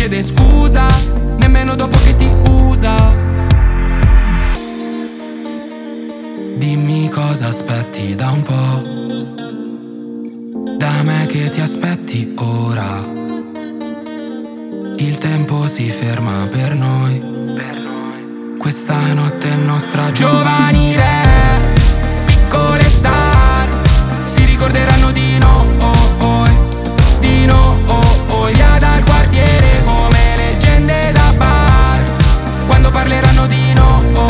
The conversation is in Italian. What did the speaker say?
chiede scusa, nemmeno dopo che ti usa. Dimmi cosa aspetti da un po', da me che ti aspetti ora. Il tempo si ferma per noi, questa notte è nostra gioia.